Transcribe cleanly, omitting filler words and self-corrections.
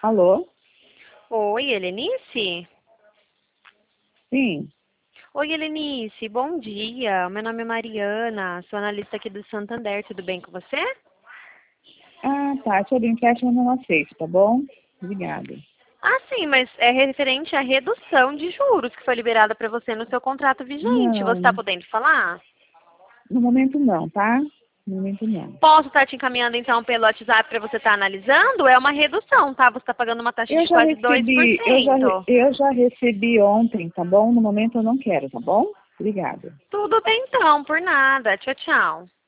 Alô? Oi, Helenice? Sim. Oi, Helenice, bom dia. Meu nome é Mariana, sou analista aqui do Santander, tudo bem com você? Ah, tá. Seu empréstimo eu não aceito, tá bom? Obrigada. Ah, sim, mas é referente à redução de juros que foi liberada para você no seu contrato vigente. Você está Não, podendo falar? no momento não, tá? No momento não. Posso estar te encaminhando então pelo WhatsApp para você estar analisando? É uma redução, tá? Você está pagando uma taxa Eu de já quase recebi, eu já, 2%. eu já recebi ontem, tá bom? No momento eu não quero, tá bom? Obrigada. Tudo bem então, por nada. Tchau, tchau.